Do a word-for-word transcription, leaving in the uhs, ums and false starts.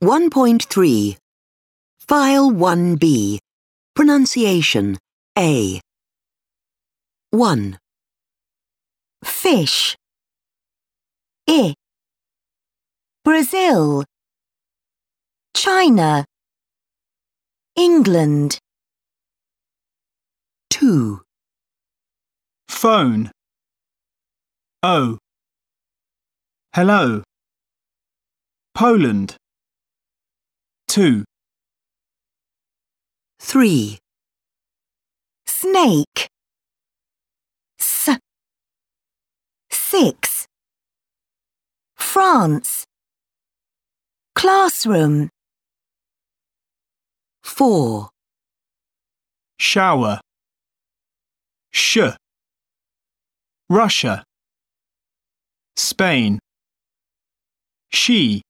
one point three. File one B. Pronunciation A. one. Fish. I. Brazil. China. England. two. Phone. O. Hello. Poland. two. three. Snake. S. Six. France. Classroom. four. Shower. Sh. Russia. Spain. She.